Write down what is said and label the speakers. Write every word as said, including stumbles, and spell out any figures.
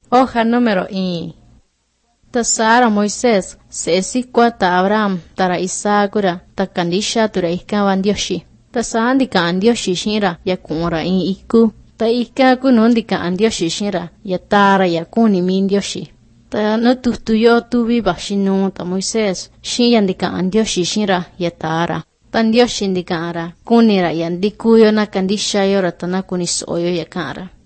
Speaker 1: Hoja número I. Tasara Moisés se sikwata Abraham tara Isakura takandisha tura ikawan Dioshi. Tasandika an Dioshi shinra yakura in iku. Ta ikaku nondika an Dioshi shinra yatara yakuni min Dioshi. Ta no tutuyo tuvi bashinu ta Moisés shin yandika an Dioshi shinra yatara. Tan Dioshi ndikara kunira yandikuyo nakandisha yora tanakuni soyo yakara.